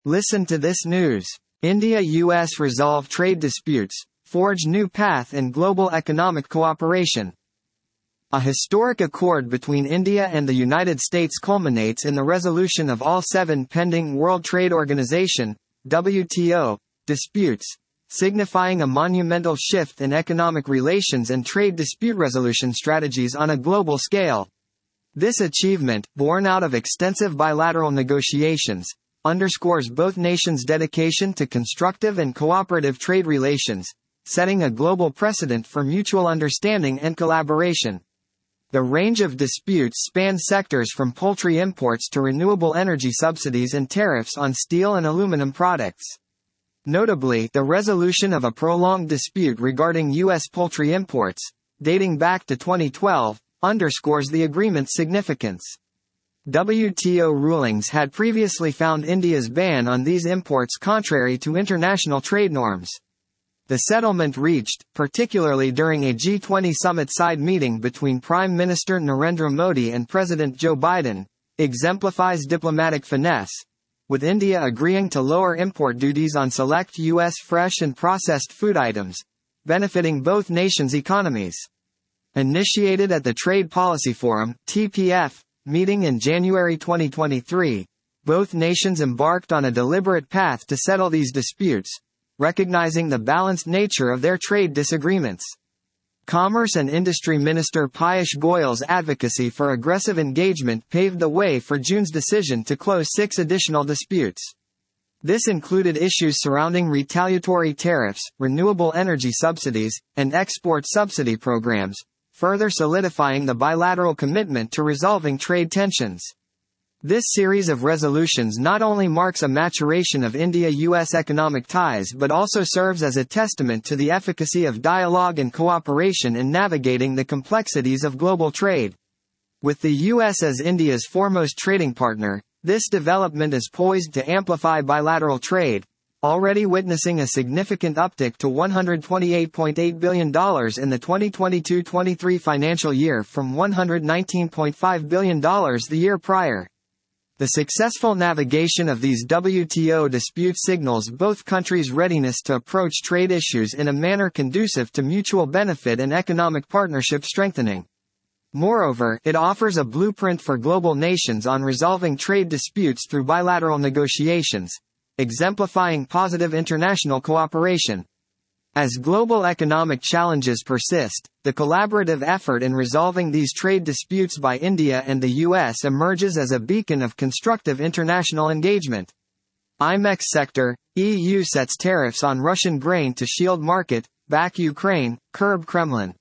Listen to this news. India-US resolve trade disputes, forge new path in global economic cooperation. A historic accord between India and the United States culminates in the resolution of all 7 pending World Trade Organization (WTO) disputes, signifying a monumental shift in economic relations and trade dispute resolution strategies on a global scale. This achievement, born out of extensive bilateral negotiations, underscores both nations' dedication to constructive and cooperative trade relations, setting a global precedent for mutual understanding and collaboration. The range of disputes spans sectors from poultry imports to renewable energy subsidies and tariffs on steel and aluminum products. Notably, the resolution of a prolonged dispute regarding U.S. poultry imports, dating back to 2012, underscores the agreement's significance. WTO rulings had previously found India's ban on these imports contrary to international trade norms. The settlement reached, particularly during a G20 summit-side meeting between Prime Minister Narendra Modi and President Joe Biden, exemplifies diplomatic finesse, with India agreeing to lower import duties on select U.S. fresh and processed food items, benefiting both nations' economies. Initiated at the Trade Policy Forum (TPF) meeting in January 2023, both nations embarked on a deliberate path to settle these disputes, recognizing the balanced nature of their trade disagreements. Commerce and Industry Minister Piyush Goyal's advocacy for aggressive engagement paved the way for June's decision to close 6 additional disputes. This included issues surrounding retaliatory tariffs, renewable energy subsidies, and export subsidy programs, further solidifying the bilateral commitment to resolving trade tensions. This series of resolutions not only marks a maturation of India-US economic ties but also serves as a testament to the efficacy of dialogue and cooperation in navigating the complexities of global trade. With the US as India's foremost trading partner, this development is poised to amplify bilateral trade, already witnessing a significant uptick to $128.8 billion in the 2022-23 financial year from $119.5 billion the year prior. The successful navigation of these WTO disputes signals both countries' readiness to approach trade issues in a manner conducive to mutual benefit and economic partnership strengthening. Moreover, it offers a blueprint for global nations on resolving trade disputes through bilateral negotiations, exemplifying positive international cooperation. As global economic challenges persist, the collaborative effort in resolving these trade disputes by India and the US emerges as a beacon of constructive international engagement. IMEX sector, EU sets tariffs on Russian grain to shield market, back Ukraine, curb Kremlin.